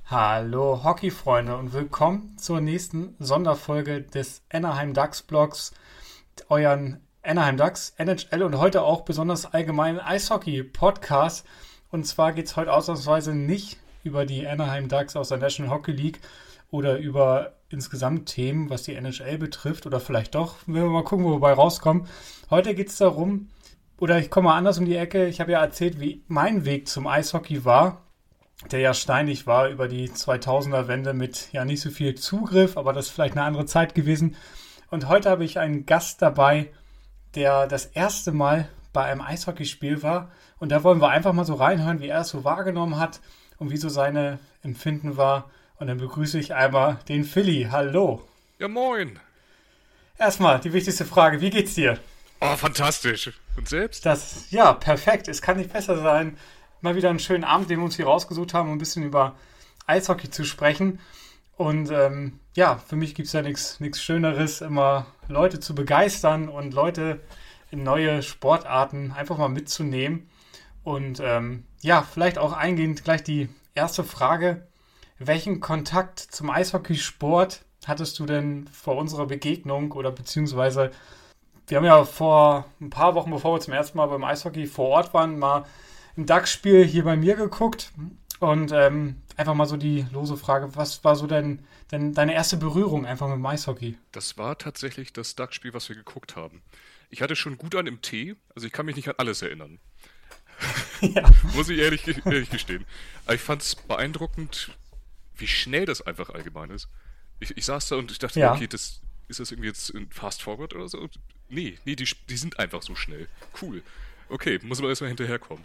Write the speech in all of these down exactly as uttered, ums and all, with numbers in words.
Hallo Hockeyfreunde und willkommen zur nächsten Sonderfolge des Anaheim Ducks Blogs, euren Anaheim Ducks, N H L und heute auch besonders allgemeinen Eishockey-Podcast. Und zwar geht es heute ausnahmsweise nicht über die Anaheim Ducks aus der National Hockey League oder über insgesamt Themen, was die N H L betrifft, oder vielleicht doch, wenn wir mal gucken, wo wir bei rauskommen. Heute geht es darum, oder ich komme mal anders um die Ecke, ich habe ja erzählt, wie mein Weg zum Eishockey war, der ja steinig war über die zweitausender-Wende mit ja nicht so viel Zugriff, aber das ist vielleicht eine andere Zeit gewesen. Und heute habe ich einen Gast dabei, der das erste Mal bei einem Eishockeyspiel war. Und da wollen wir einfach mal so reinhören, wie er es so wahrgenommen hat und wie so seine Empfinden war. Und dann begrüße ich einmal den Philly. Hallo. Ja, moin. Erstmal die wichtigste Frage, wie geht's dir? Oh, fantastisch. Und selbst? Das, ja, perfekt. Es kann nicht besser sein. Mal wieder einen schönen Abend, den wir uns hier rausgesucht haben, um ein bisschen über Eishockey zu sprechen. Und ähm, ja, für mich gibt es ja nichts Schöneres, immer Leute zu begeistern und Leute in neue Sportarten einfach mal mitzunehmen. Und ähm, ja, vielleicht auch eingehend gleich die erste Frage. Welchen Kontakt zum Eishockeysport hattest du denn vor unserer Begegnung oder beziehungsweise wir haben ja vor ein paar Wochen, bevor wir zum ersten Mal beim Eishockey vor Ort waren, mal ein Ducks-Spiel hier bei mir geguckt und ähm, einfach mal so die lose Frage, was war so denn, denn deine erste Berührung einfach mit dem Eishockey? Das war tatsächlich das Ducks-Spiel, was wir geguckt haben. Ich hatte schon gut an im Tee, also ich kann mich nicht an alles erinnern. Ja. Muss ich ehrlich, ehrlich gestehen. Aber ich fand es beeindruckend, wie schnell das einfach allgemein ist. Ich, ich saß da und ich dachte, ja. okay, das, ist das irgendwie jetzt ein Fast Forward oder so? Nee, nee, die, die sind einfach so schnell. Cool. Okay, muss man erstmal hinterherkommen.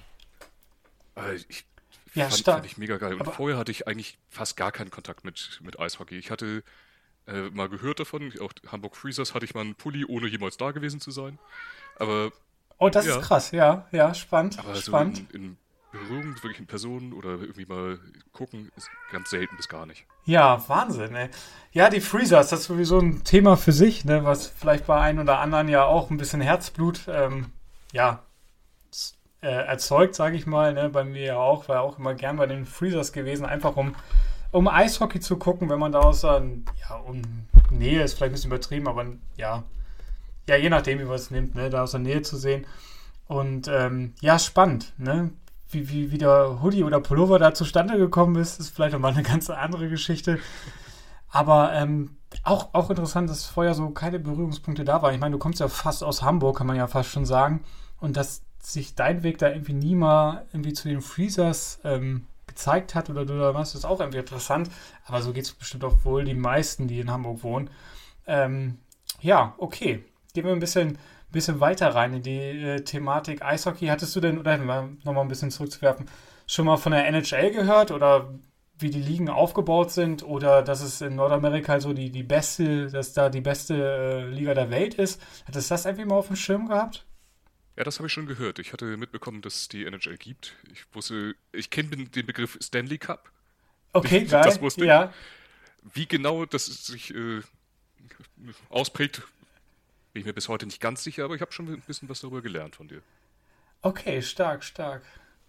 Ich ja, fand, fand ich mega geil. Und aber vorher hatte ich eigentlich fast gar keinen Kontakt mit, mit Eishockey. Ich hatte äh, mal gehört davon, auch Hamburg Freezers hatte ich mal einen Pulli, ohne jemals da gewesen zu sein. Aber oh, das ja, ist krass, ja, ja, spannend. Aber spannend. so in, in Berührung, wirklich in Person oder irgendwie mal gucken, ist ganz selten bis gar nicht. Ja, Wahnsinn, ey. Ja, die Freezers, das ist sowieso ein Thema für sich, ne, was vielleicht bei einem oder anderen ja auch ein bisschen Herzblut, ähm, ja, Äh, erzeugt, sage ich mal, ne, bei mir ja auch, war auch immer gern bei den Freezers gewesen, einfach um, um Eishockey zu gucken, wenn man da aus der, ja, um Nähe ist vielleicht ein bisschen übertrieben, aber ja, ja, je nachdem, wie man es nimmt, ne, da aus der Nähe zu sehen. Und ähm, ja, spannend, ne, wie, wie, wie der Hoodie oder Pullover da zustande gekommen ist, ist vielleicht nochmal eine ganz andere Geschichte. Aber ähm, auch, auch interessant, dass vorher so keine Berührungspunkte da waren. Ich meine, du kommst ja fast aus Hamburg, kann man ja fast schon sagen. Und das sich dein Weg da irgendwie nie mal irgendwie zu den Freezers ähm, gezeigt hat oder du da warst, ist auch irgendwie interessant. Aber so geht es bestimmt auch wohl die meisten, die in Hamburg wohnen. Ähm, ja, okay. Gehen wir ein bisschen, bisschen weiter rein in die äh, Thematik Eishockey. Hattest du denn, oder nochmal ein bisschen zurückzuwerfen, schon mal von der N H L gehört oder wie die Ligen aufgebaut sind oder dass es in Nordamerika so die, die beste, dass da die beste äh, Liga der Welt ist? Hattest du das irgendwie mal auf dem Schirm gehabt? Ja, das habe ich schon gehört. Ich hatte mitbekommen, dass es die N H L gibt. Ich wusste, ich kenne den Begriff Stanley Cup. Okay, geil. Das wusste ich. Ja. Wie genau das sich äh, ausprägt, bin ich mir bis heute nicht ganz sicher, aber ich habe schon ein bisschen was darüber gelernt von dir. Okay, stark, stark.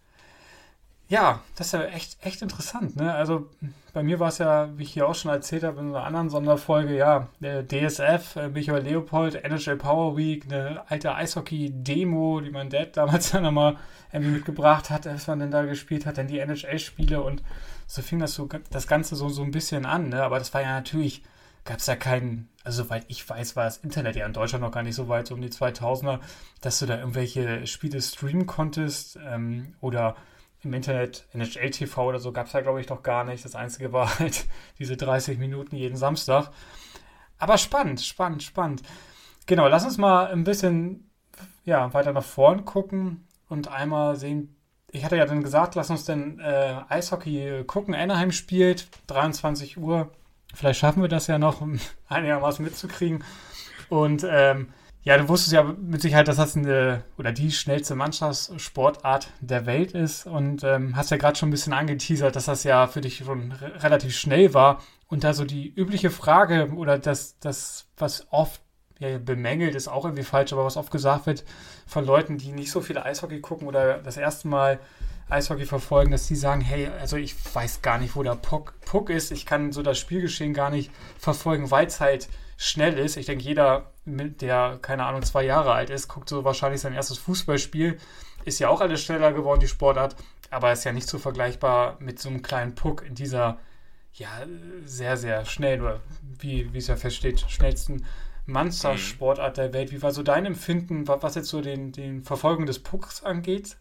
Ja, das ist ja echt, echt interessant, ne? Also bei mir war es ja, wie ich hier auch schon erzählt habe, in einer anderen Sonderfolge, ja, D S F, Michael Leopold, N H L Power Week, eine alte Eishockey-Demo, die mein Dad damals dann nochmal irgendwie mitgebracht hat, als man denn da gespielt hat, dann die N H L-Spiele und so fing das so das Ganze so, so ein bisschen an, ne? Aber das war ja natürlich, gab es ja keinen, also soweit ich weiß, war das Internet ja in Deutschland noch gar nicht so weit, so um die zweitausender, dass du da irgendwelche Spiele streamen konntest ähm, oder im Internet, N H L T V oder so, gab es ja, glaube ich, noch gar nicht. Das Einzige war halt diese dreißig Minuten jeden Samstag. Aber spannend, spannend, spannend. Genau, lass uns mal ein bisschen ja, weiter nach vorn gucken und einmal sehen. Ich hatte ja dann gesagt, lass uns denn äh, Eishockey gucken. Anaheim spielt, dreiundzwanzig Uhr. Vielleicht schaffen wir das ja noch, um einigermaßen mitzukriegen. Und ähm, ja, du wusstest ja mit Sicherheit, dass das eine oder die schnellste Mannschaftssportart der Welt ist und ähm, hast ja gerade schon ein bisschen angeteasert, dass das ja für dich schon re- relativ schnell war. Und da so die übliche Frage oder das, das was oft ja, bemängelt, ist auch irgendwie falsch, aber was oft gesagt wird von Leuten, die nicht so viel Eishockey gucken oder das erste Mal Eishockey verfolgen, dass die sagen, hey, also ich weiß gar nicht, wo der Puck, Puck ist. Ich kann so das Spielgeschehen gar nicht verfolgen, weil es halt schnell ist. Ich denke, jeder, der, keine Ahnung, zwei Jahre alt ist, guckt so wahrscheinlich sein erstes Fußballspiel. Ist ja auch alles schneller geworden, die Sportart. Aber ist ja nicht so vergleichbar mit so einem kleinen Puck in dieser, ja, sehr, sehr schnell, oder wie, wie es ja feststeht, schnellsten Mannschaftssportart der Welt. Wie war so dein Empfinden, was jetzt so den, den Verfolgung des Pucks angeht?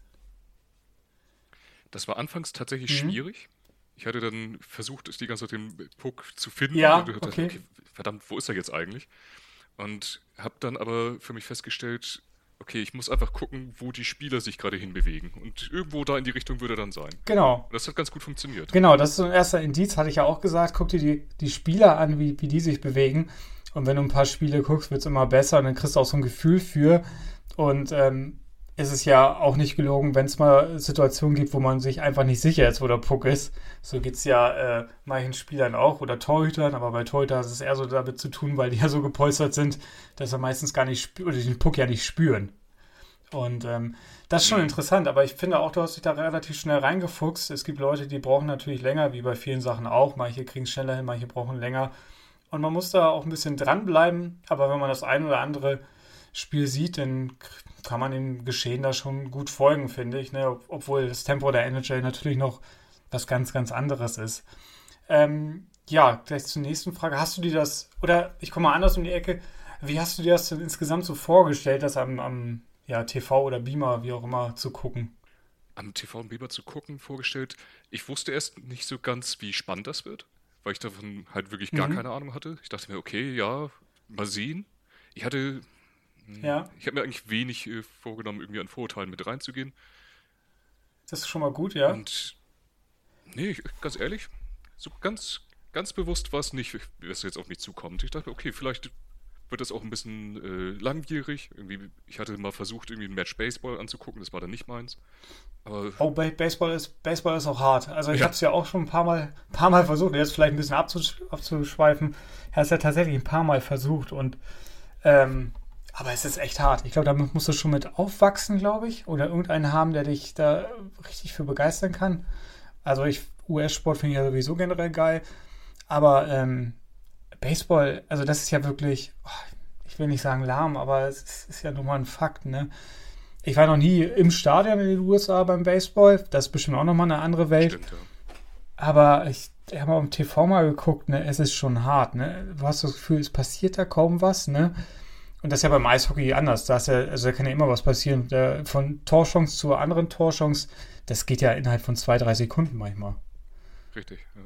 Das war anfangs tatsächlich Mhm. schwierig. Ich hatte dann versucht, die ganze Zeit den Puck zu finden. Ja, und dachte, okay. okay, verdammt, wo ist er jetzt eigentlich? Und habe dann aber für mich festgestellt, okay, ich muss einfach gucken, wo die Spieler sich gerade hinbewegen. Und irgendwo da in die Richtung würde er dann sein. Genau. Und das hat ganz gut funktioniert. Genau, das ist so ein erster Indiz, hatte ich ja auch gesagt. Guck dir die, die Spieler an, wie, wie die sich bewegen. Und wenn du ein paar Spiele guckst, wird es immer besser und dann kriegst du auch so ein Gefühl für. Und ähm, es ist ja auch nicht gelogen, wenn es mal Situationen gibt, wo man sich einfach nicht sicher ist, wo der Puck ist. So geht es ja äh, manchen Spielern auch oder Torhütern, aber bei Torhütern hat es eher so damit zu tun, weil die ja so gepolstert sind, dass sie meistens gar nicht spüren oder den Puck ja nicht spüren. Und ähm, das ist schon Mhm. interessant, aber ich finde auch, du hast dich da relativ schnell reingefuchst. Es gibt Leute, die brauchen natürlich länger, wie bei vielen Sachen auch. Manche kriegen es schneller hin, manche brauchen länger. Und man muss da auch ein bisschen dranbleiben, aber wenn man das ein oder andere Spiel sieht, dann kann man dem Geschehen da schon gut folgen, finde ich. Ne? Ob- Obwohl das Tempo der N H L natürlich noch was ganz, ganz anderes ist. Ähm, ja, gleich zur nächsten Frage. Hast du dir das, oder ich komme mal anders um die Ecke, wie hast du dir das denn insgesamt so vorgestellt, das am, am ja, T V oder Beamer, wie auch immer, zu gucken? Am T V und Biber zu gucken, vorgestellt. Ich wusste erst nicht so ganz, wie spannend das wird, weil ich davon halt wirklich gar Mhm. keine Ahnung hatte. Ich dachte mir, okay, ja, mal sehen. Ich hatte, Ja, ich habe mir eigentlich wenig äh, vorgenommen, irgendwie an Vorurteilen mit reinzugehen. das ist schon mal gut, ja. Und nee, ich, ganz ehrlich, so ganz, ganz bewusst war es nicht, was jetzt auf mich zukommt. Ich dachte, okay, vielleicht wird das auch ein bisschen äh, langwierig. Irgendwie, ich hatte mal versucht, irgendwie ein Match Baseball anzugucken, das war dann nicht meins. Aber Oh, Ba- Baseball ist, Baseball ist auch hart. Also ich ja, habe es ja auch schon ein paar Mal, paar Mal versucht, jetzt vielleicht ein bisschen abzusch abzuschweifen. Er hat es ja tatsächlich ein paar Mal versucht und ähm, aber es ist echt hart. Ich glaube, damit musst du schon mit aufwachsen, glaube ich. Oder irgendeinen haben, der dich da richtig für begeistern kann. Also ich, U S-Sport finde ich ja sowieso generell geil. Aber ähm, Baseball, also das ist ja wirklich, oh, ich will nicht sagen lahm, aber es ist, ist ja nun mal ein Fakt, ne? Ich war noch nie im Stadion in den U S A beim Baseball. Das ist bestimmt auch nochmal eine andere Welt. stimmt, ja. Aber ich, ich habe mal im T V mal geguckt, ne? Es ist schon hart, ne? Du hast das Gefühl, es passiert da kaum was, ne? Und das ist ja beim Eishockey anders. Da, ist ja, also da kann ja immer was passieren. Da, von Torchance zur anderen Torchance, das geht ja innerhalb von zwei, drei Sekunden manchmal. Richtig, ja.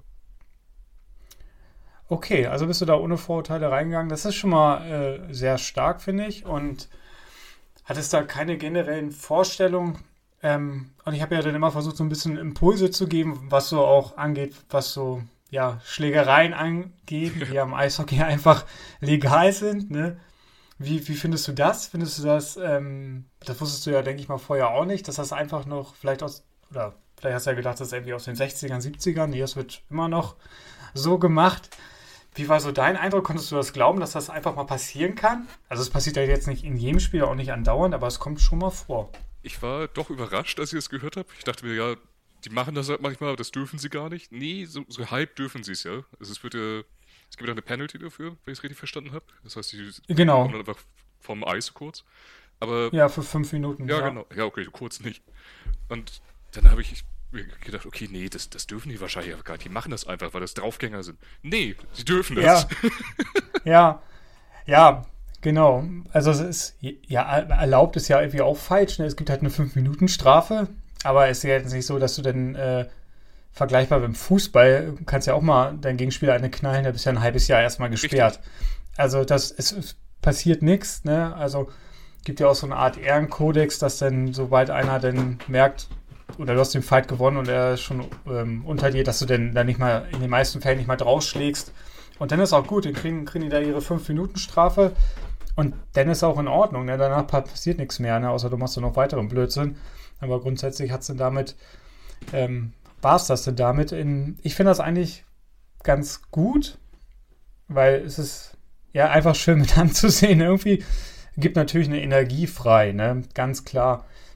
Okay, also bist du da ohne Vorurteile reingegangen. Das ist schon mal äh, sehr stark, finde ich. Und hattest da keine generellen Vorstellungen. Ähm, und ich habe ja dann immer versucht, so ein bisschen Impulse zu geben, was so auch angeht, was so ja, Schlägereien angeht, die ja im Eishockey einfach legal sind. Ne? Wie, wie findest du das? Findest du das, ähm, das wusstest du ja, denke ich mal, vorher auch nicht, dass das einfach noch vielleicht aus, oder vielleicht hast du ja gedacht, das ist irgendwie aus den sechzigern, siebzigern. Nee, das wird immer noch so gemacht. Wie war so dein Eindruck? Konntest du das glauben, dass das einfach mal passieren kann? Also es passiert ja jetzt nicht in jedem Spiel, auch nicht andauernd, aber es kommt schon mal vor. Ich war doch überrascht, als ich es gehört habe. Ich dachte mir, ja, die machen das halt manchmal, aber das dürfen sie gar nicht. Nee, so, so halb dürfen sie es ja. Also es wird ja, es gibt ja eine Penalty dafür, wenn ich es richtig verstanden habe. Das heißt, die Genau. kommen dann einfach vom Eis kurz. Aber Ja, für fünf Minuten. ja, Ja, genau. Ja, okay, kurz nicht. Und dann habe ich mir gedacht, okay, nee, das, das dürfen die wahrscheinlich einfach gar nicht. Die machen das einfach, weil das Draufgänger sind. Nee, sie dürfen das. ja, ja, ja, genau. Also es ist, ja, erlaubt ist ja irgendwie auch falsch. Ne? Es gibt halt eine fünf Minuten Strafe, aber es ist ja jetzt nicht so, dass du dann äh, vergleichbar mit dem Fußball, kannst ja auch mal deinen Gegenspieler eine knallen, der bist ja ein halbes Jahr erstmal gesperrt. Richtig. Also das, es, es passiert nichts, ne? Also gibt ja auch so eine Art Ehrenkodex, dass dann, sobald einer dann merkt, oder du hast den Fight gewonnen und er ist schon ähm, unter dir, dass du dann, dann nicht mal, in den meisten Fällen nicht mal draufschlägst. Und dann ist auch gut, dann kriegen, kriegen die da ihre fünf Minuten Strafe und dann ist auch in Ordnung, ne? Danach passiert nichts mehr, ne? Außer du machst dann noch weiteren Blödsinn. Aber grundsätzlich hat es dann damit, ähm, war es das denn damit. In, ich finde das eigentlich ganz gut, weil es ist ja einfach schön mit anzusehen. Irgendwie gibt natürlich eine Energie frei, ne? Ganz klar.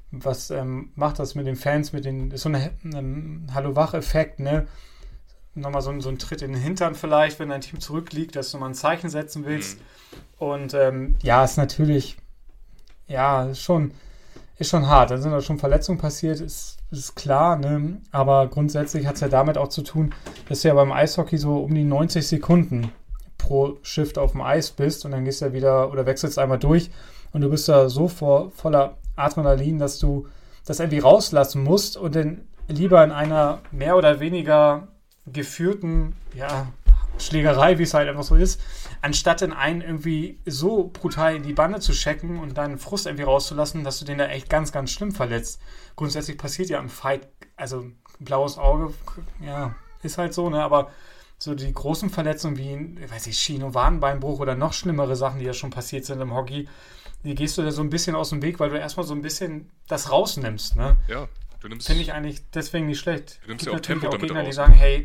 was ähm, macht das mit den Fans, mit den, ist so ein, ein Hallo-Wach-Effekt, ne? Nochmal so, so ein Tritt in den Hintern vielleicht, wenn dein Team zurückliegt, dass du mal ein Zeichen setzen willst. Mhm. Und ähm, ja, ist natürlich, ja, ist schon, ist schon hart. Da sind auch schon Verletzungen passiert, ist, ist klar, ne? Aber grundsätzlich hat es ja damit auch zu tun, dass du ja beim Eishockey so um die neunzig Sekunden pro Shift auf dem Eis bist und dann gehst du ja wieder oder wechselst einmal durch und du bist da so vor, voller Adrenalin, dass du das irgendwie rauslassen musst und dann lieber in einer mehr oder weniger geführten, ja, Schlägerei, wie es halt einfach so ist, anstatt in einen irgendwie so brutal in die Bande zu checken und deinen Frust irgendwie rauszulassen, dass du den da echt ganz, ganz schlimm verletzt. Grundsätzlich passiert ja im Fight, also blaues Auge, ja, ist halt so, ne, aber so die großen Verletzungen wie, weiß ich, Schien- Wadenbeinbruch oder noch schlimmere Sachen, die ja schon passiert sind im Hockey, die gehst du da so ein bisschen aus dem Weg, weil du erstmal so ein bisschen das rausnimmst, ne? Ja, du nimmst... Finde ich eigentlich deswegen nicht schlecht. Du nimmst ja auch Tempo auch damit Gegner, raus. Die sagen, hey,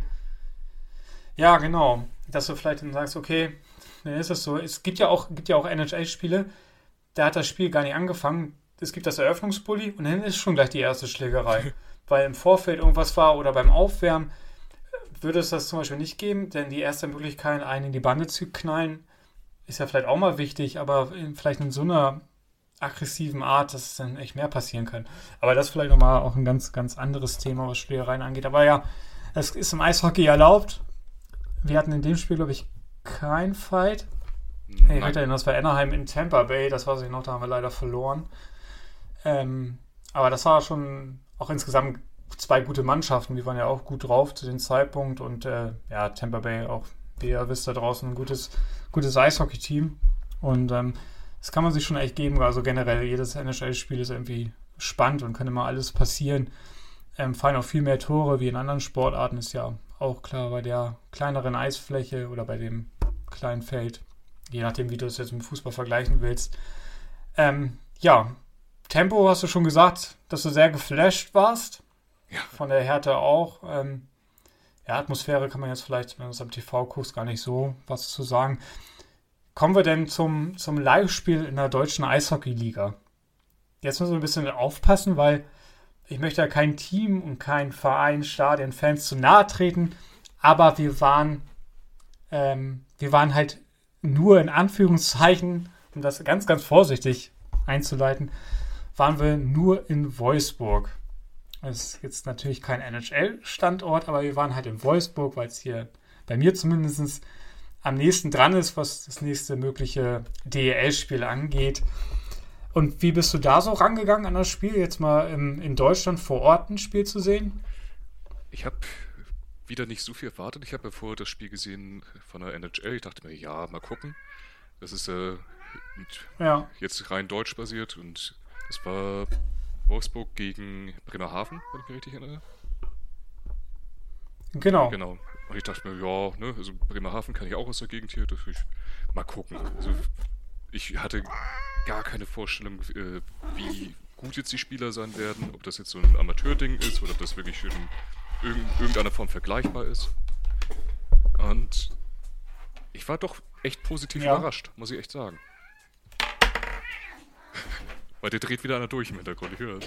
ja, genau, dass du vielleicht dann sagst, okay, dann ist es so. Es gibt ja auch, gibt ja auch N H L-Spiele, da hat das Spiel gar nicht angefangen. Es gibt das Eröffnungsbully und dann ist schon gleich die erste Schlägerei. Weil im Vorfeld irgendwas war oder beim Aufwärmen würde es das zum Beispiel nicht geben, denn die erste Möglichkeit, einen in die Bande zu knallen, ist ja vielleicht auch mal wichtig, aber in, vielleicht in so einer aggressiven Art, dass es dann echt mehr passieren kann. Aber das ist vielleicht nochmal auch ein ganz, ganz anderes Thema, was Schlägereien angeht. Aber ja, es ist im Eishockey erlaubt. Wir hatten in dem Spiel, glaube ich, kein Fight. Hey, ich erinnere, das war Anaheim in Tampa Bay, das weiß ich noch, da haben wir leider verloren. Ähm, aber das war schon auch insgesamt zwei gute Mannschaften, die waren ja auch gut drauf zu dem Zeitpunkt und äh, ja, Tampa Bay auch, wie ihr wisst, da draußen ein gutes, gutes Eishockey-Team und ähm, das kann man sich schon echt geben, also generell jedes N H L-Spiel ist irgendwie spannend und kann immer alles passieren. Ähm, fallen auch viel mehr Tore wie in anderen Sportarten, ist ja auch klar bei der kleineren Eisfläche oder bei dem kleinen Feld, je nachdem, wie du es jetzt mit Fußball vergleichen willst. Ähm, ja, Tempo hast du schon gesagt, dass du sehr geflasht warst. Ja. Von der Härte auch. Ähm, ja, Atmosphäre kann man jetzt vielleicht, wenn du es am T V guckst, gar nicht so was zu sagen. Kommen wir denn zum, zum Live-Spiel in der deutschen Eishockey-Liga? Jetzt müssen wir ein bisschen aufpassen, weil ich möchte ja kein Team und kein Verein, Stadien, Fans zu nahe treten, aber wir waren, ähm, wir waren halt nur in Anführungszeichen, um das ganz, ganz vorsichtig einzuleiten, waren wir nur in Wolfsburg. Das ist jetzt natürlich kein N H L-Standort, aber wir waren halt in Wolfsburg, weil es hier bei mir zumindest am nächsten dran ist, was das nächste mögliche D E L-Spiel angeht. Und wie bist du da so rangegangen an das Spiel, jetzt mal im, in Deutschland vor Ort ein Spiel zu sehen? Ich habe wieder nicht so viel erwartet. Ich habe ja vorher das Spiel gesehen von der N H L. Ich dachte mir, ja, mal gucken. Das ist äh, ja. jetzt rein deutsch basiert und das war Wolfsburg gegen Bremerhaven, wenn ich mich richtig erinnere. Genau. Genau. Und ich dachte mir, ja, ne, also Bremerhaven kann ich auch aus der Gegend hier, das will ich mal gucken. Also ich hatte gar keine Vorstellung, äh, wie gut jetzt die Spieler sein werden, ob das jetzt so ein Amateurding ist oder ob das wirklich in irg- irgendeiner Form vergleichbar ist. Und ich war doch echt positiv ja. überrascht, muss ich echt sagen. Weil der dreht wieder einer durch im Hintergrund, ich höre es.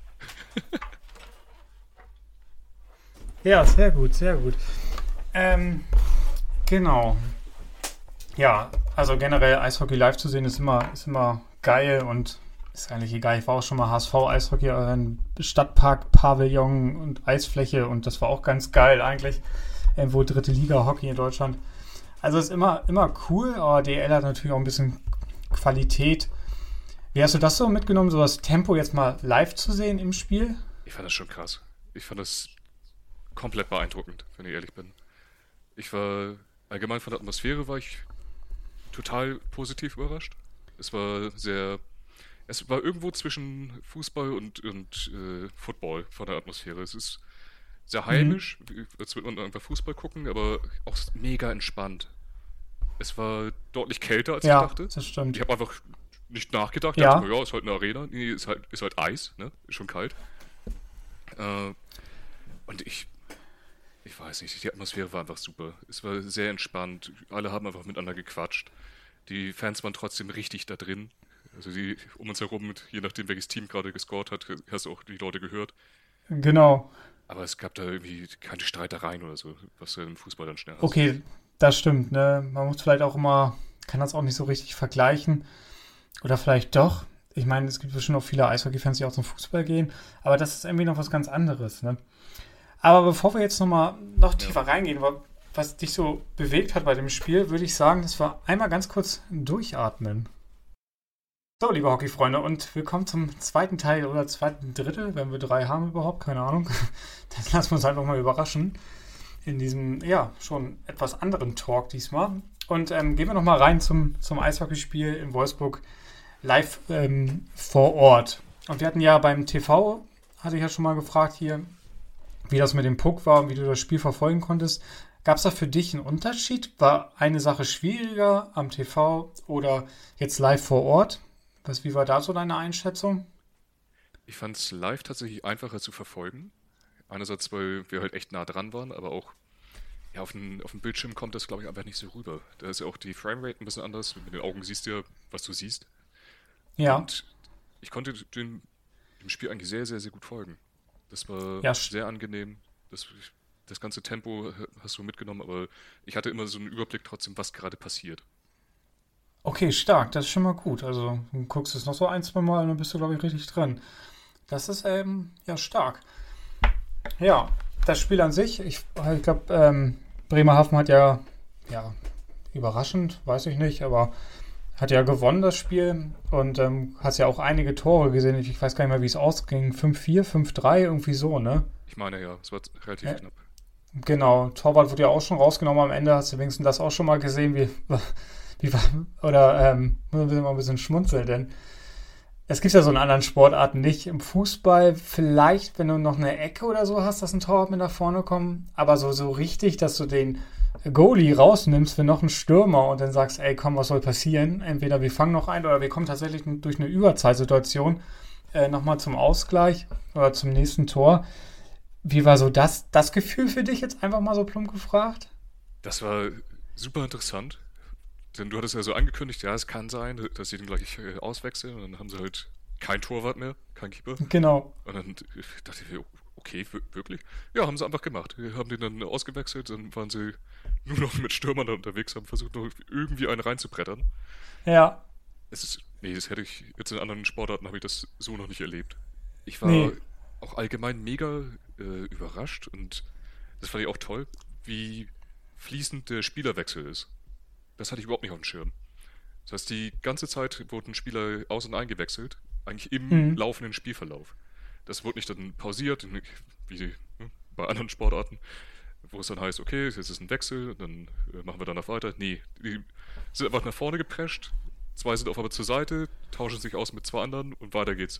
Ja, sehr gut, sehr gut. Ähm, genau. Ja, also generell Eishockey live zu sehen ist immer, ist immer geil und ist eigentlich egal. Ich war auch schon mal H S V-Eishockey, ein Stadtpark, Pavillon und Eisfläche und das war auch ganz geil eigentlich. Irgendwo dritte Liga Hockey in Deutschland. Also ist immer, immer cool, aber D L hat natürlich auch ein bisschen Qualität. Wie hast du das so mitgenommen, so das Tempo jetzt mal live zu sehen im Spiel? Ich fand das schon krass. Ich fand das komplett beeindruckend, wenn ich ehrlich bin. Ich war, allgemein von der Atmosphäre war ich total positiv überrascht. Es war sehr, es war irgendwo zwischen Fußball und, und äh, Football von der Atmosphäre. Es ist sehr heimisch, mhm. als würde man einfach Fußball gucken, aber auch mega entspannt. Es war deutlich kälter, als ja, ich dachte. Das stimmt. Ich habe einfach nicht nachgedacht. Ja. Ich dachte mir, ja, ist halt eine Arena. Nee, ist halt, ist halt Eis, ne? Ist schon kalt. Äh, und ich, ich weiß nicht, die Atmosphäre war einfach super. Es war sehr entspannt. Alle haben einfach miteinander gequatscht. Die Fans waren trotzdem richtig da drin. Also die um uns herum, mit, je nachdem welches Team gerade gescored hat, hast du auch die Leute gehört. Genau. Aber es gab da irgendwie keine Streitereien oder so, was du im Fußball dann schnell hast. Okay, das stimmt, ne? Man muss vielleicht auch immer, kann das auch nicht so richtig vergleichen. Oder vielleicht doch. Ich meine, es gibt bestimmt auch viele Eishockey-Fans, die auch zum Fußball gehen. Aber das ist irgendwie noch was ganz anderes, ne? Aber bevor wir jetzt nochmal noch tiefer ja. reingehen, was dich so bewegt hat bei dem Spiel, würde ich sagen, dass wir einmal ganz kurz durchatmen. So, liebe Hockeyfreunde, und willkommen zum zweiten Teil oder zweiten Drittel, wenn wir drei haben überhaupt, keine Ahnung. Dann lassen wir uns einfach mal überraschen in diesem, ja, schon etwas anderen Talk diesmal. Und ähm, gehen wir nochmal rein zum, zum Eishockeyspiel in Wolfsburg live ähm, vor Ort. Und wir hatten ja beim T V, hatte ich ja schon mal gefragt hier, wie das mit dem Puck war und wie du das Spiel verfolgen konntest. Gab es da für dich einen Unterschied? War eine Sache schwieriger am T V oder jetzt live vor Ort? Was, wie war da so deine Einschätzung? Ich fand es live tatsächlich einfacher zu verfolgen. Einerseits, weil wir halt echt nah dran waren, aber auch ja, auf dem auf den Bildschirm kommt das, glaube ich, einfach nicht so rüber. Da ist ja auch die Framerate ein bisschen anders. Mit den Augen siehst du ja, was du siehst. Ja. Und ich konnte dem, dem Spiel eigentlich sehr, sehr, sehr gut folgen. Das war ja. sehr angenehm. Das, das ganze Tempo hast du mitgenommen, aber ich hatte immer so einen Überblick trotzdem, was gerade passiert. Okay, stark, das ist schon mal gut. Also du guckst es noch so ein, zwei Mal und dann bist du, glaube ich, richtig drin. Das ist ähm, ja stark. Ja, das Spiel an sich, ich, ich glaube, ähm, Bremerhaven hat ja, ja, überraschend, weiß ich nicht, aber hat ja gewonnen das Spiel und ähm, hast ja auch einige Tore gesehen. Ich, ich weiß gar nicht mehr, wie es ausging. fünf vier, fünf drei, irgendwie so, ne? Ich meine ja, es war relativ ja. knapp. Genau, Torwart wurde ja auch schon rausgenommen am Ende. Hast du wenigstens das auch schon mal gesehen, wie, wie oder ähm, muss man mal ein bisschen schmunzeln, denn es gibt ja so in anderen Sportarten nicht. Im Fußball vielleicht, wenn du noch eine Ecke oder so hast, dass ein Torwart mit nach vorne kommt, aber so, so richtig, dass du den Goalie rausnimmst für noch einen Stürmer und dann sagst, ey, komm, was soll passieren? Entweder wir fangen noch ein oder wir kommen tatsächlich durch eine Überzahlsituation äh, nochmal zum Ausgleich oder zum nächsten Tor. Wie war so das, das Gefühl für dich jetzt einfach mal so plump gefragt? Das war super interessant, denn du hattest ja so angekündigt, ja, es kann sein, dass sie den gleich äh, auswechseln und dann haben sie halt kein Torwart mehr, kein Keeper. Genau. Und dann dachte ich mir, okay, wirklich? Ja, haben sie einfach gemacht. Wir haben den dann ausgewechselt, dann waren sie nur noch mit Stürmern unterwegs, haben versucht, noch irgendwie einen reinzubrettern. Ja. Es ist, nee, das hätte ich, jetzt in anderen Sportarten habe ich das so noch nicht erlebt. Ich war Nee. auch allgemein mega äh, überrascht und das fand ich auch toll, wie fließend der Spielerwechsel ist. Das hatte ich überhaupt nicht auf dem Schirm. Das heißt, die ganze Zeit wurden Spieler aus- und eingewechselt, eigentlich im Mhm. laufenden Spielverlauf. Das wurde nicht dann pausiert, wie bei anderen Sportarten, wo es dann heißt, okay, jetzt ist ein Wechsel, dann machen wir danach weiter. Nee, die sind einfach nach vorne geprescht, zwei sind auf einmal zur Seite, tauschen sich aus mit zwei anderen und weiter geht's.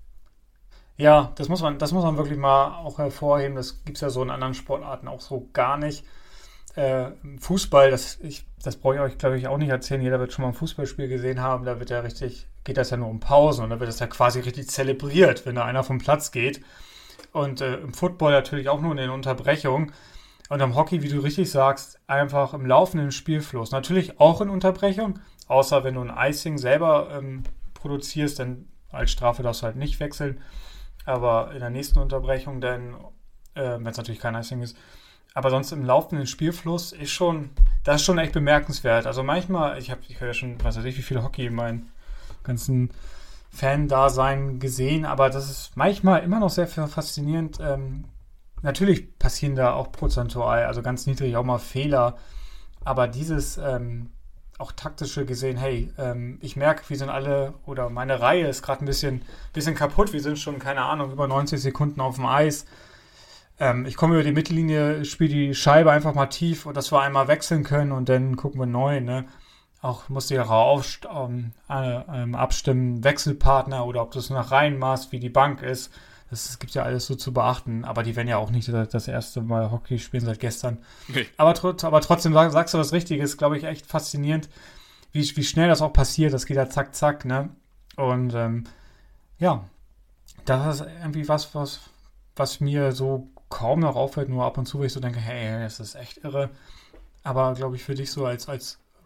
Ja, das muss man, das muss man wirklich mal auch hervorheben. Das gibt es ja so in anderen Sportarten auch so gar nicht. Äh, Fußball, das, ich, das brauche ich euch, glaube ich, auch nicht erzählen. Jeder wird schon mal ein Fußballspiel gesehen haben. Da wird ja richtig, geht das ja nur um Pausen und da wird das ja quasi richtig zelebriert, wenn da einer vom Platz geht. Und äh, im Football natürlich auch nur in den Unterbrechungen. Und am Hockey, wie du richtig sagst, einfach im laufenden Spielfluss. Natürlich auch in Unterbrechung, außer wenn du ein Icing selber ähm, produzierst, dann als Strafe darfst du halt nicht wechseln. Aber in der nächsten Unterbrechung dann, äh, wenn es natürlich kein Icing ist, aber sonst im laufenden Spielfluss ist schon, das ist schon echt bemerkenswert. Also manchmal, ich habe, ich höre ja schon, was weiß ich, wie viel Hockey in meinem ganzen Fan-Dasein gesehen, aber das ist manchmal immer noch sehr faszinierend. Ähm, natürlich passieren da auch prozentual, also ganz niedrig auch mal Fehler, aber dieses ähm, auch taktische gesehen, hey, ähm, ich merke, wir sind alle, oder meine Reihe ist gerade ein bisschen, bisschen kaputt, wir sind schon, keine Ahnung, über neunzig Sekunden auf dem Eis. Ähm, ich komme über die Mittellinie, spiele die Scheibe einfach mal tief und dass wir einmal wechseln können und dann gucken wir neu, ne? Auch musst du ja auch ähm, äh, abstimmen, Wechselpartner oder ob du es nach rein machst, wie die Bank ist. Das, das gibt ja alles so zu beachten, aber die werden ja auch nicht das erste Mal Hockey spielen seit gestern. Nee. Aber, tr- aber trotzdem sag, sagst du was Richtiges, glaube ich, echt faszinierend, wie, wie schnell das auch passiert. Das geht ja zack, zack, ne? Und ähm, ja, das ist irgendwie was, was, was mir so kaum noch auffällt, nur ab und zu, wo ich so denke, hey, das ist echt irre. Aber glaube ich, für dich so als, als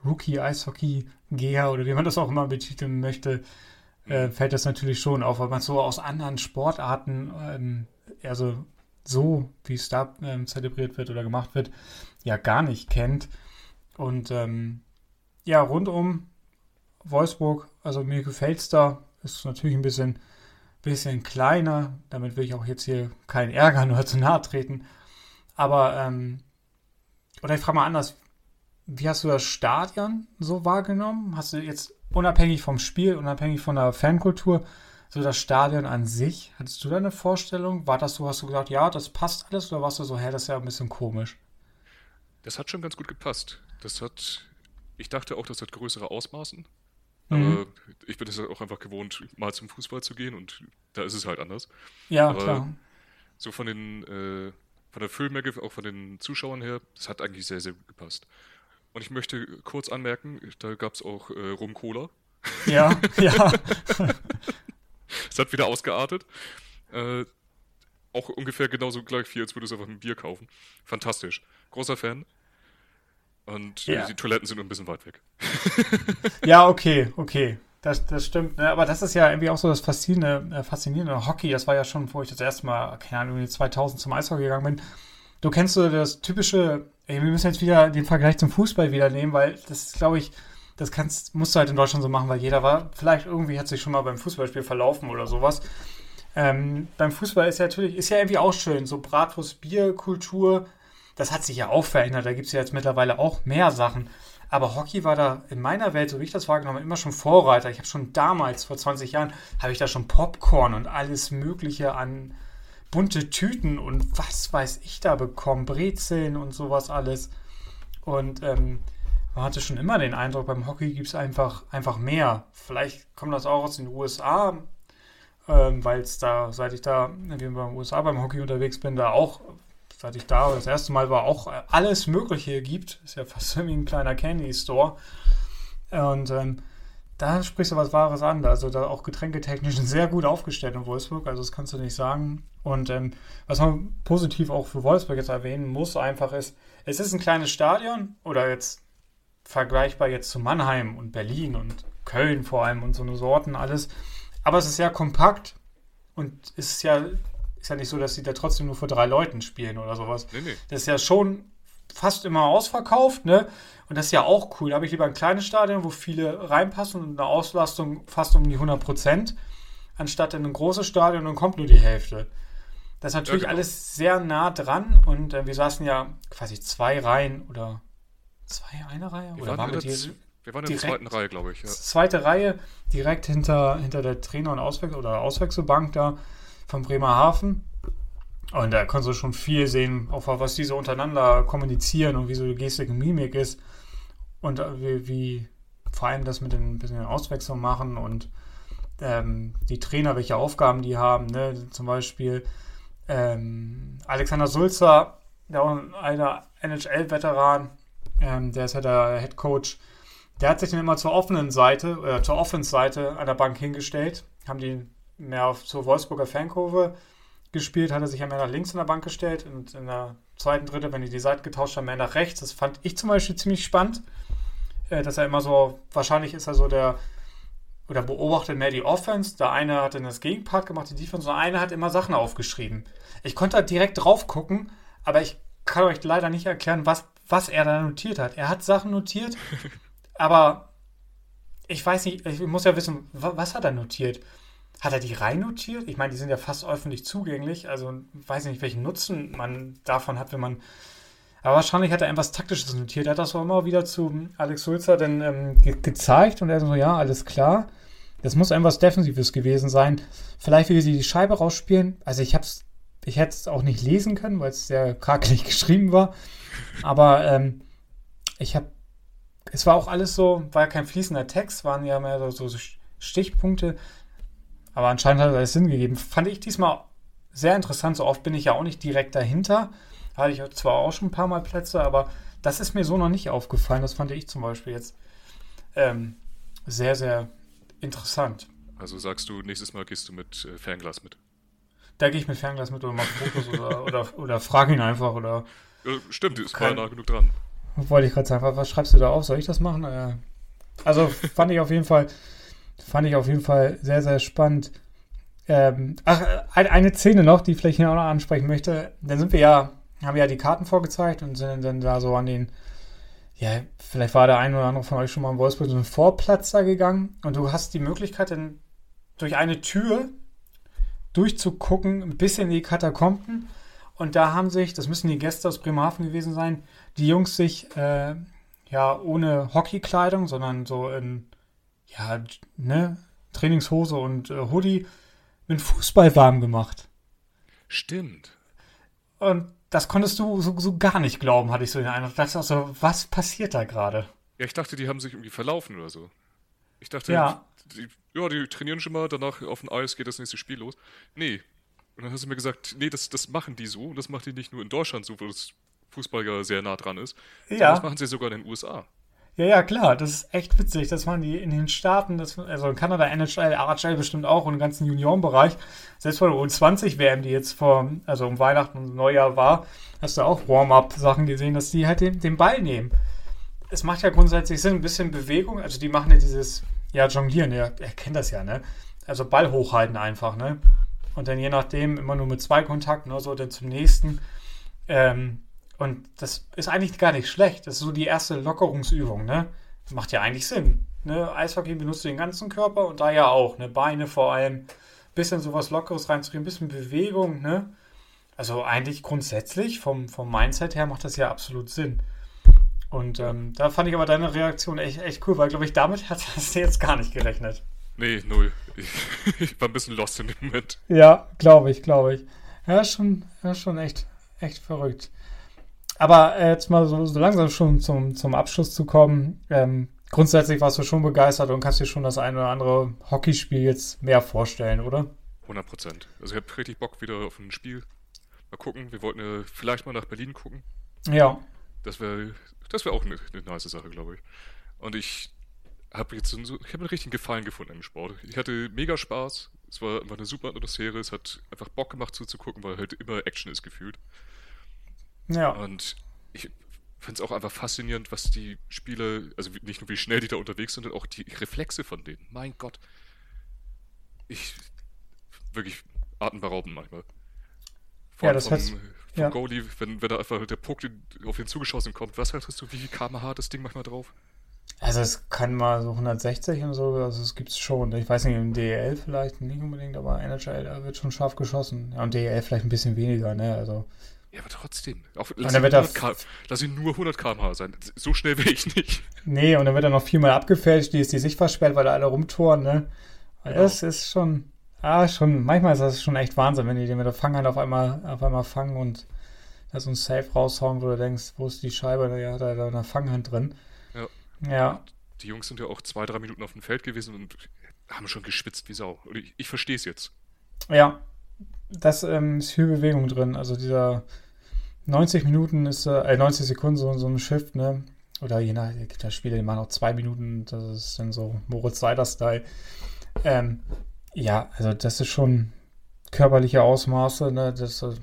Rookie-Eishockey-Geher oder wie man das auch immer betiteln möchte, äh, fällt das natürlich schon auf, weil man es so aus anderen Sportarten, ähm, also so, wie es da ähm, zelebriert wird oder gemacht wird, ja gar nicht kennt. Und ähm, ja, rundum Wolfsburg, also mir gefällt es da, ist natürlich ein bisschen, bisschen kleiner, damit will ich auch jetzt hier keinen ärgern oder zu nahe treten. Aber, ähm, oder ich frage mal anders, wie hast du das Stadion so wahrgenommen? Hast du jetzt unabhängig vom Spiel, unabhängig von der Fankultur, so das Stadion an sich, hattest du da eine Vorstellung? War das so, hast du gesagt, ja, das passt alles, oder warst du so, hä, das ist ja ein bisschen komisch? Das hat schon ganz gut gepasst. Das hat, ich dachte auch, das hat größere Ausmaßen. Mhm. Aber ich bin es ja auch einfach gewohnt, mal zum Fußball zu gehen und da ist es halt anders. Ja, Aber klar. so von den, äh, von der Füllmenge, auch von den Zuschauern her, das hat eigentlich sehr, sehr gut gepasst. Und ich möchte kurz anmerken, da gab es auch äh, Rum-Cola. Ja, ja. Es hat wieder ausgeartet. Äh, auch ungefähr genauso gleich viel, als würdest du einfach ein Bier kaufen. Fantastisch. Großer Fan. Und Ja. die Toiletten sind ein bisschen weit weg. Ja, okay, okay. Das, das stimmt. Ne? Aber das ist ja irgendwie auch so das Faszinierende, äh, Faszinierende. Hockey, das war ja schon, wo ich das erste Mal, keine Ahnung, zweitausend zum Eishockey gegangen bin. Du kennst so das typische, ey, wir müssen jetzt wieder den Vergleich zum Fußball wieder nehmen, weil das glaube ich, das kannst, musst du halt in Deutschland so machen, weil jeder war, vielleicht irgendwie hat sich schon mal beim Fußballspiel verlaufen oder sowas. Ähm, beim Fußball ist ja natürlich, ist ja irgendwie auch schön, so Bratwurst, Bier, Kultur, das hat sich ja auch verändert, da gibt es ja jetzt mittlerweile auch mehr Sachen. Aber Hockey war da in meiner Welt, so wie ich das wahrgenommen habe, immer schon Vorreiter. Ich habe schon damals, vor zwanzig Jahren, habe ich da schon Popcorn und alles Mögliche an bunte Tüten und was weiß ich da bekommen, Brezeln und sowas alles. Und ähm, man hatte schon immer den Eindruck, beim Hockey gibt es einfach, einfach mehr. Vielleicht kommt das auch aus den U S A, ähm, weil es da, seit ich da in den U S A beim Hockey unterwegs bin, da auch, seit ich da das erste Mal war, auch alles Mögliche gibt. Ist ja fast wie ein kleiner Candy Store. Und ähm, da sprichst du was Wahres an. Also da auch getränketechnisch sehr gut aufgestellt in Wolfsburg. Also das kannst du nicht sagen. Und ähm, was man positiv auch für Wolfsburg jetzt erwähnen muss, einfach ist, es ist ein kleines Stadion oder jetzt vergleichbar jetzt zu Mannheim und Berlin und Köln vor allem und so eine Sorten alles. Aber es ist sehr kompakt und es ist ja, ist ja nicht so, dass sie da trotzdem nur vor drei Leuten spielen oder sowas. Nee, nee. Das ist ja schon fast immer ausverkauft, ne? Und das ist ja auch cool. Da habe ich lieber ein kleines Stadion, wo viele reinpassen und eine Auslastung fast um die hundert Prozent, anstatt in ein großes Stadion und kommt nur die Hälfte. Das ist natürlich Ja, genau. alles sehr nah dran und äh, wir saßen ja quasi zwei Reihen oder zwei, eine Reihe? Wir Oder waren, waren in wir der, die Z- wir waren in der direkt- zweiten Reihe, glaube ich. Ja. zweite Reihe, direkt hinter, hinter der Trainer- und Auswechsel- oder Auswechselbank da von Bremerhaven. Und da konntest du schon viel sehen, auch was die so untereinander kommunizieren und wie so die Gestik und Mimik ist. Und äh, wie, wie vor allem das mit den bisschen Auswechslung machen und ähm, die Trainer, welche Aufgaben die haben. Ne? Zum Beispiel ähm, Alexander Sulzer, der auch ein alter N H L-Veteran, ähm, der ist ja der Head Coach. Der hat sich dann immer zur offenen Seite, oder zur Offense-Seite an der Bank hingestellt. Haben die mehr auf zur Wolfsburger Fankurve gespielt, hat er sich ja mehr nach links in der Bank gestellt und in der zweiten, dritten, wenn die die Seite getauscht haben, mehr nach rechts. Das fand ich zum Beispiel ziemlich spannend, äh, dass er immer so, wahrscheinlich ist er so der, oder beobachtet mehr die Offense. Der eine hat dann das Gegenpart gemacht, die Defense, und der eine hat immer Sachen aufgeschrieben. Ich konnte da direkt drauf gucken, aber ich kann euch leider nicht erklären, was, was er da notiert hat. Er hat Sachen notiert, aber ich weiß nicht, ich muss ja wissen, wa- was hat er notiert? Hat er die rein notiert? Ich meine, die sind ja fast öffentlich zugänglich, also weiß nicht, welchen Nutzen man davon hat, wenn man. Aber wahrscheinlich hat er etwas Taktisches notiert. Er hat das auch immer wieder zu Alex Sulzer dann ähm, ge gezeigt und er so, ja, alles klar. Das muss etwas Defensives gewesen sein. Vielleicht will sie die Scheibe rausspielen. Also ich hab's, ich hätte es auch nicht lesen können, weil es sehr krakelig geschrieben war. Aber ähm, ich habe, es war auch alles so, war ja kein fließender Text, waren ja mehr so, so Stichpunkte. Aber anscheinend hat es Sinn gegeben. Fand ich diesmal sehr interessant. So oft bin ich ja auch nicht direkt dahinter. Hatte ich zwar auch schon ein paar Mal Plätze, aber das ist mir so noch nicht aufgefallen. Das fand ich zum Beispiel jetzt ähm, sehr, sehr interessant. Also sagst du, nächstes Mal gehst du mit äh, Fernglas mit. Da gehe ich mit Fernglas mit oder mache Fotos oder, oder, oder frage ihn einfach. Oder Ja, stimmt, es war Kein- nah genug dran. wollte ich gerade sagen, was, was schreibst du da auf? Soll ich das machen? Äh, also fand ich auf jeden Fall, fand ich auf jeden Fall sehr, sehr spannend. Ähm, ach, eine, eine Szene noch, die ich vielleicht hier auch noch ansprechen möchte. Dann sind wir ja, haben wir ja die Karten vorgezeigt und sind dann da so an den, ja, vielleicht war der ein oder andere von euch schon mal in Wolfsburg so einen Vorplatz da gegangen und du hast die Möglichkeit, dann durch eine Tür durchzugucken, ein bisschen in die Katakomben. Und da haben sich, das müssen die Gäste aus Bremerhaven gewesen sein, die Jungs sich äh, ja ohne Hockeykleidung, sondern so in ja, ne, Trainingshose und äh, Hoodie mit Fußball warm gemacht. Stimmt. Und das konntest du so, so gar nicht glauben, hatte ich so den Eindruck. Ich dachte auch so, was passiert da gerade? Ja, ich dachte, die haben sich irgendwie verlaufen oder so. Ich dachte, ja. Die, ja, die trainieren schon mal, danach auf dem Eis geht das nächste Spiel los. Nee. Und dann hast du mir gesagt, nee, das, das machen die so. Und das macht die nicht nur in Deutschland so, wo das Fußball ja sehr nah dran ist. Ja. Das machen sie sogar in den U S A. Ja, ja, klar, das ist echt witzig. Das waren die in den Staaten, das, also in Kanada, N H L, R H L bestimmt auch und im ganzen Juniorenbereich. Selbst bei der U zwanzig W M, die jetzt vor, also um Weihnachten und Neujahr war, hast du auch Warm-up-Sachen gesehen, dass die halt den, den Ball nehmen. Es macht ja grundsätzlich Sinn, ein bisschen Bewegung, also die machen ja dieses, ja, Jonglieren, ja, er kennt das ja, ne? Also Ball hochhalten einfach, ne? Und dann je nachdem immer nur mit zwei Kontakten oder so, dann zum nächsten. Ähm, Und das ist eigentlich gar nicht schlecht. Das ist so die erste Lockerungsübung, ne? Macht ja eigentlich Sinn. Ne? Eishockey benutzt den ganzen Körper und da ja auch, ne? Beine vor allem. Bisschen sowas Lockeres reinzukriegen, bisschen Bewegung, ne? Also eigentlich grundsätzlich vom, vom Mindset her macht das ja absolut Sinn. Und ähm, da fand ich aber deine Reaktion echt, echt cool, weil, glaube ich, damit hast du jetzt gar nicht gerechnet. Nee, null. Ich, ich war ein bisschen lost in dem Moment. Ja, glaube ich, glaube ich. Ja, schon, ja, schon echt, echt verrückt. Aber äh, jetzt mal so, so langsam schon zum, zum Abschluss zu kommen. Ähm, grundsätzlich warst du schon begeistert und kannst dir schon das ein oder andere Hockeyspiel jetzt mehr vorstellen, oder? hundert Prozent. Also ich habe richtig Bock wieder auf ein Spiel. Mal gucken. Wir wollten äh, vielleicht mal nach Berlin gucken. Ja. Das wäre das wär auch eine, eine nice Sache, glaube ich. Und ich habe jetzt so, ich habe einen richtigen Gefallen gefunden im Sport. Ich hatte mega Spaß. Es war einfach eine super Atmosphäre. Es hat einfach Bock gemacht zuzugucken, weil halt immer Action ist gefühlt. Ja. Und ich finde es auch einfach faszinierend, was die Spieler, also nicht nur wie schnell die da unterwegs sind, sondern auch die Reflexe von denen. Mein Gott. Ich, wirklich atemberaubend manchmal. Vor Ja, allem das vom, heißt, vom ja. Goalie, wenn, wenn da einfach der Puck auf ihn zugeschossen kommt. Was sagst du, wie viel Kilometer pro Stunde hat das Ding manchmal drauf? Also es kann mal so hundertsechzig und so, also es gibt's schon. Ich weiß nicht, im D E L vielleicht nicht unbedingt, aber N H L, da wird schon scharf geschossen. Ja, und D E L vielleicht ein bisschen weniger, ne, also... Ja, aber trotzdem. Auch, Und lass, dann ihn wird er hundert K- lass ihn nur hundert Kilometer pro Stunde sein. So schnell will ich nicht. Nee, und dann wird er noch viermal abgefälscht, die ist die Sicht versperrt, weil da alle rumtoren, ne? Genau. Das ist schon, ah, schon, manchmal ist das schon echt Wahnsinn, wenn die den mit der Fanghand auf einmal, auf einmal fangen und da so ein Safe raushauen, wo du denkst, wo ist die Scheibe? Da hat er da eine Fanghand drin. Ja. Ja. Und die Jungs sind ja auch zwei, drei Minuten auf dem Feld gewesen und haben schon geschwitzt wie Sau. Und ich, ich verstehe es jetzt. Ja. Das ähm, ist viel Bewegung drin. Also dieser neunzig Minuten ist, äh, neunzig Sekunden so, so ein Shift, ne? Oder je nach, es gibt ja Spiele, die machen auch zwei Minuten, das ist dann so Moritz Seider-Style. Ähm, ja, also das ist schon körperliche Ausmaße, ne? Das, äh,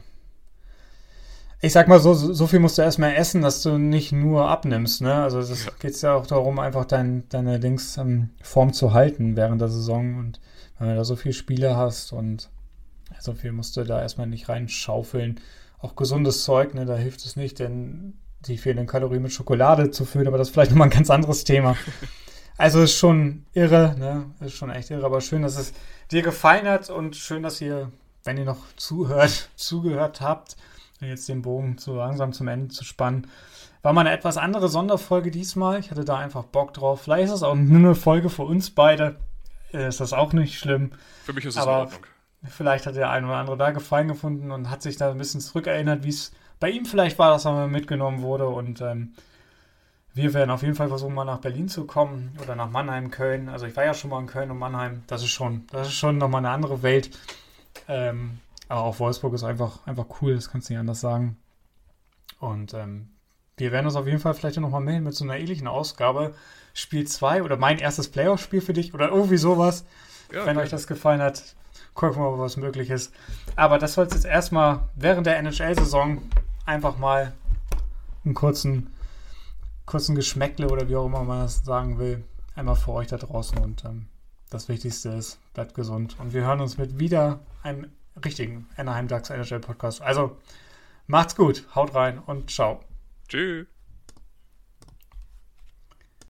ich sag mal so, so viel musst du erstmal essen, dass du nicht nur abnimmst, ne? Also das Ja. geht ja auch darum, einfach dein, deine Dings ähm, Form zu halten während der Saison. Und wenn du da so viele Spiele hast und so viel musst du da erstmal nicht reinschaufeln. Auch gesundes Zeug, ne? Da hilft es nicht, denn die fehlenden Kalorien mit Schokolade zu füllen, aber das ist vielleicht nochmal ein ganz anderes Thema. Also ist schon irre, ne? Ist schon echt irre, aber schön, dass es dir gefallen hat und schön, dass ihr, wenn ihr noch zuhört, zugehört habt, jetzt den Bogen so langsam zum Ende zu spannen. War mal eine etwas andere Sonderfolge diesmal. Ich hatte da einfach Bock drauf. Vielleicht ist es auch nur eine Folge für uns beide. Ist das auch nicht schlimm. Für mich ist es Aber in Ordnung. Vielleicht hat der ein oder andere da Gefallen gefunden und hat sich da ein bisschen zurückerinnert, wie es bei ihm vielleicht war, dass er mal mitgenommen wurde. Und ähm, wir werden auf jeden Fall versuchen, mal nach Berlin zu kommen oder nach Mannheim, Köln. Also ich war ja schon mal in Köln und Mannheim. Das ist schon, das ist schon nochmal eine andere Welt. Ähm, aber auch Wolfsburg ist einfach, einfach cool, das kannst du nicht anders sagen. Und ähm, wir werden uns auf jeden Fall vielleicht nochmal melden mit so einer ähnlichen Ausgabe. Spiel zwei oder mein erstes Playoff-Spiel für dich oder irgendwie sowas. Ja, Wenn okay. euch das gefallen hat, gucken wir mal, was möglich ist. Aber das soll es jetzt erstmal während der N H L-Saison einfach mal einen kurzen kurzen Geschmäckle oder wie auch immer man das sagen will, einmal für euch da draußen. Und ähm, das Wichtigste ist, bleibt gesund. Und wir hören uns mit wieder einem richtigen Anaheim Ducks N H L Podcast. Also macht's gut, haut rein und ciao. Tschüss.